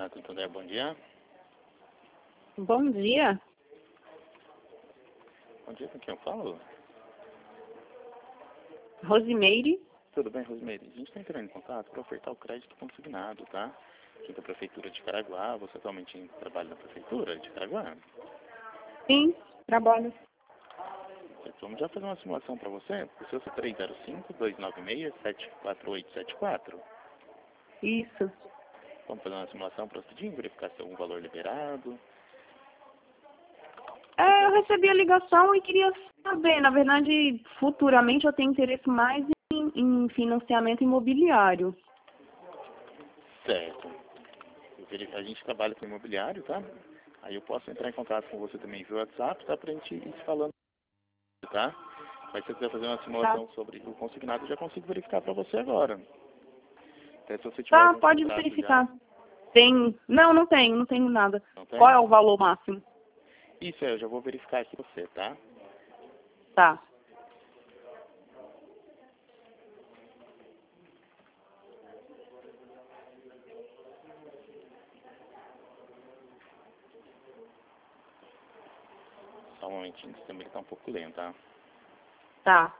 Consignato Santander, bom dia. Bom dia. Bom dia, com quem eu falo? Rosimeire. Tudo bem, Rosimeire? A gente está entrando em contato para ofertar o crédito consignado, tá? Aqui da Prefeitura de Caraguá. Você atualmente trabalha na Prefeitura de Caraguá? Sim, trabalho. Vamos já fazer uma simulação para você. O seu 305-296-74874. Isso. Vamos fazer uma simulação para você verificar se tem algum valor liberado. Eu recebi a ligação e queria saber, na verdade, futuramente eu tenho interesse mais em financiamento imobiliário. Certo. A gente trabalha com imobiliário, tá? Aí eu posso entrar em contato com você também via WhatsApp, tá? Pra gente ir se falando, tá? Mas se você quiser fazer uma simulação sobre o consignado, eu já consigo verificar pra você agora. Até se você tiver Tá, algum pode contrato verificar. já. Tem. Não tenho nada. Não tem? Qual é o valor máximo? Isso, eu já vou verificar aqui pra você, tá? Tá. Só um momentinho, que também tá um pouco lento, tá? Tá.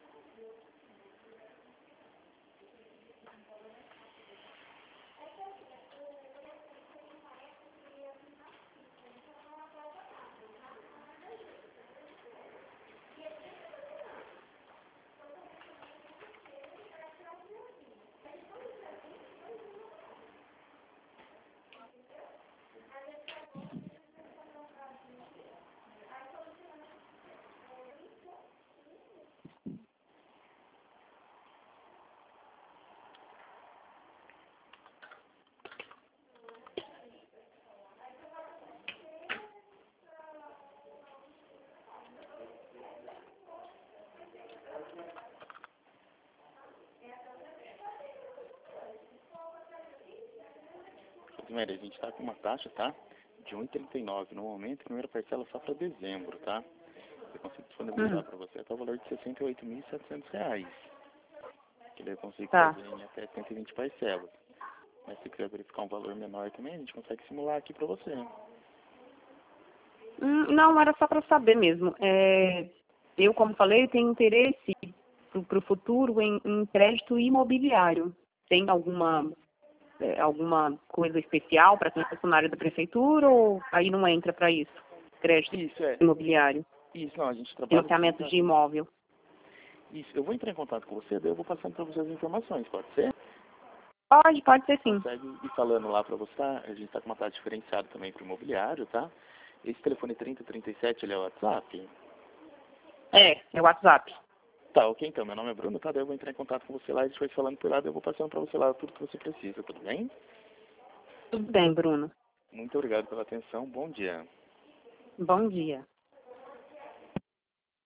Primeiro, a gente tá com uma taxa, tá? De 1,39 no momento, primeira parcela só pra dezembro, tá? Eu consigo disponibilizar pra você até o valor de R$ 68.700. Que daí eu consigo Tá. fazer em até 120 parcelas. Mas se quiser verificar um valor menor também, a gente consegue simular aqui pra você. Não, era só para saber mesmo. Eu, como falei, tenho interesse para o futuro em crédito imobiliário. Tem alguma coisa especial para quem é funcionário da prefeitura ou aí não entra para isso? Crédito Isso, imobiliário, Isso, não, a gente trabalha... financiamento de imóvel. Isso, eu vou entrar em contato com você, daí eu vou passando pra você as informações, pode ser? Pode ser sim. Consegue ir falando lá pra você, tá? A gente tá com uma taxa diferenciada também pro imobiliário, tá? Esse telefone 3037, ele é o WhatsApp? É o WhatsApp. Tá, ok, então, meu nome é Bruno, tá? Daí eu vou entrar em contato com você lá, a gente vai falando por lá, daí eu vou passando pra você lá tudo que você precisa, tudo bem? Tudo bem, Bruno. Muito obrigado pela atenção, bom dia. Bom dia.